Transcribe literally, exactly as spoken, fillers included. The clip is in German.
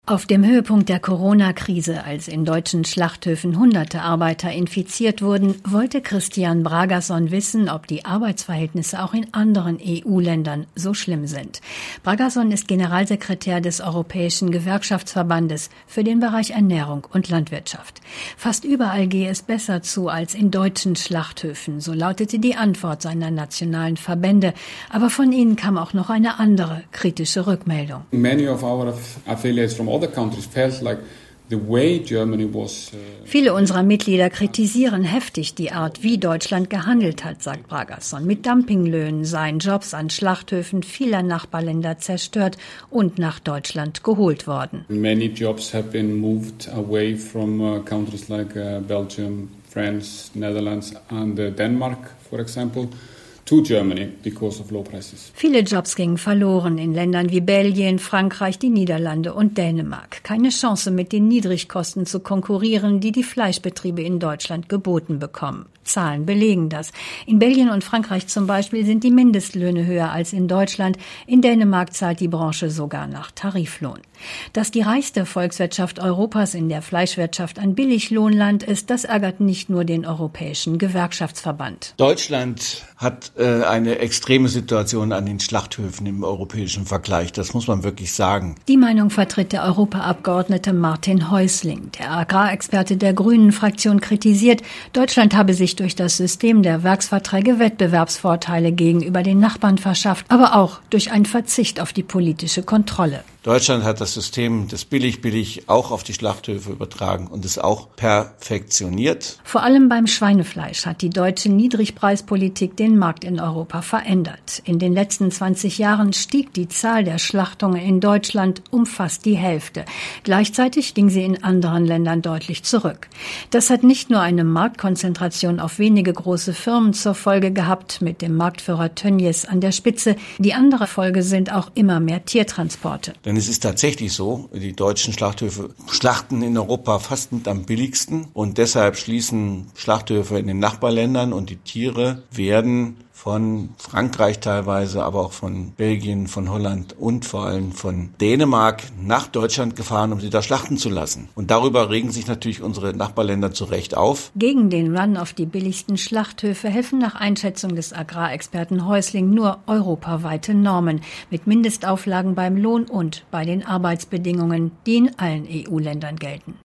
Auf dem Höhepunkt der Corona-Krise, als in deutschen Schlachthöfen hunderte Arbeiter infiziert wurden, wollte Christian Bragason wissen, ob die Arbeitsverhältnisse auch in anderen E U-Ländern so schlimm sind. Bragason ist Generalsekretär des Europäischen Gewerkschaftsverbandes für den Bereich Ernährung und Landwirtschaft. Fast überall gehe es besser zu als in deutschen Schlachthöfen, so lautete die Antwort seiner nationalen Verbände. Aber von ihnen kam auch noch eine andere kritische Rückmeldung. Many of our affiliates from other countries felt like the way Germany was. Viele unserer Mitglieder kritisieren heftig die Art, wie Deutschland gehandelt hat, sagt Bragason. Mit Dumpinglöhnen seien Jobs an Schlachthöfen vieler Nachbarländer zerstört und nach Deutschland geholt worden. Many jobs have been moved away from uh, countries like uh, Belgium, France, Netherlands and uh, Denmark, for example, to Germany because of low prices. Viele Jobs gingen verloren in Ländern wie Belgien, Frankreich, die Niederlande und Dänemark. Keine Chance, mit den Niedrigkosten zu konkurrieren, die die Fleischbetriebe in Deutschland geboten bekommen. Zahlen belegen das. In Belgien und Frankreich zum Beispiel sind die Mindestlöhne höher als in Deutschland. In Dänemark zahlt die Branche sogar nach Tariflohn. Dass die reichste Volkswirtschaft Europas in der Fleischwirtschaft ein Billiglohnland ist, das ärgert nicht nur den Europäischen Gewerkschaftsverband. Deutschland hat äh, eine extreme Situation an den Schlachthöfen im europäischen Vergleich. Das muss man wirklich sagen. Die Meinung vertritt der Europaabgeordnete Martin Häusling. Der Agrarexperte der Grünen-Fraktion kritisiert, Deutschland habe sich durch das System der Werksverträge Wettbewerbsvorteile gegenüber den Nachbarn verschafft, aber auch durch einen Verzicht auf die politische Kontrolle. Deutschland hat das System des Billig-Billig auch auf die Schlachthöfe übertragen und es auch perfektioniert. Vor allem beim Schweinefleisch hat die deutsche Niedrigpreispolitik den Markt in Europa verändert. In den letzten zwanzig Jahren stieg die Zahl der Schlachtungen in Deutschland um fast die Hälfte. Gleichzeitig ging sie in anderen Ländern deutlich zurück. Das hat nicht nur eine Marktkonzentration auf wenige große Firmen zur Folge gehabt, mit dem Marktführer Tönnies an der Spitze. Die andere Folge sind auch immer mehr Tiertransporte. Denn es ist tatsächlich so, die deutschen Schlachthöfe schlachten in Europa fast mit am billigsten und deshalb schließen Schlachthöfe in den Nachbarländern und die Tiere werden von Frankreich teilweise, aber auch von Belgien, von Holland und vor allem von Dänemark nach Deutschland gefahren, um sie da schlachten zu lassen. Und darüber regen sich natürlich unsere Nachbarländer zu Recht auf. Gegen den Run auf die billigsten Schlachthöfe helfen nach Einschätzung des Agrarexperten Häusling nur europaweite Normen mit Mindestauflagen beim Lohn und bei den Arbeitsbedingungen, die in allen E U-Ländern gelten.